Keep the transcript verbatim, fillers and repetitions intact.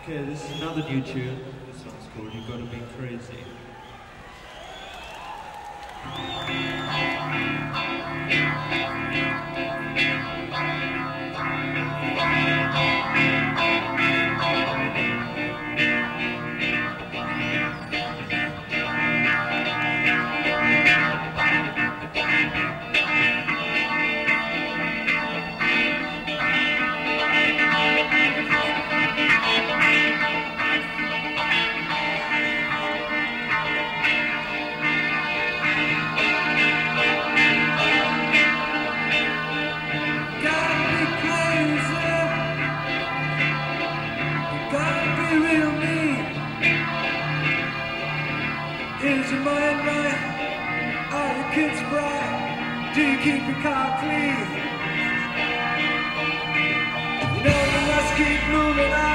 Okay, this is another new tune. This one's called You Gotta Be Crazy. Is your mind right? Are your kids bright? Do you keep your car clean? You know you must keep moving on.